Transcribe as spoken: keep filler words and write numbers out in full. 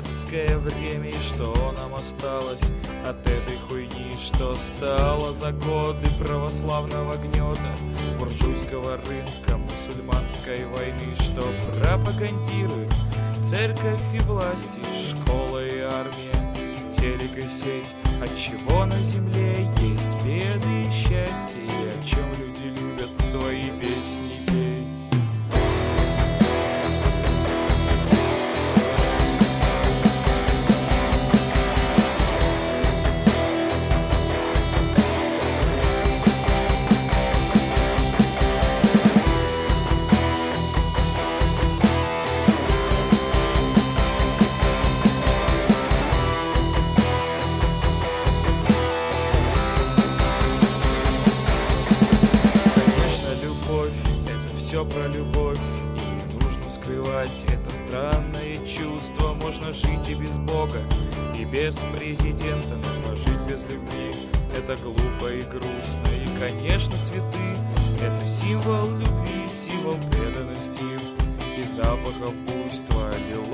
советское время, и что нам осталось от этой хуйни, что стало за годы православного гнета, буржуйского рынка, мусульманской войны, что пропагандирует церковь и власти, школа и армия, телек и сеть, отчего на земле есть беды и счастье, и о чем люди любят свои песни петь. Все про любовь, и не нужно скрывать это странное чувство. Можно жить и без Бога, и без президента, но жить без любви — это глупо и грустно. И, конечно, цветы — это символ любви, символ преданности и запахов буйства.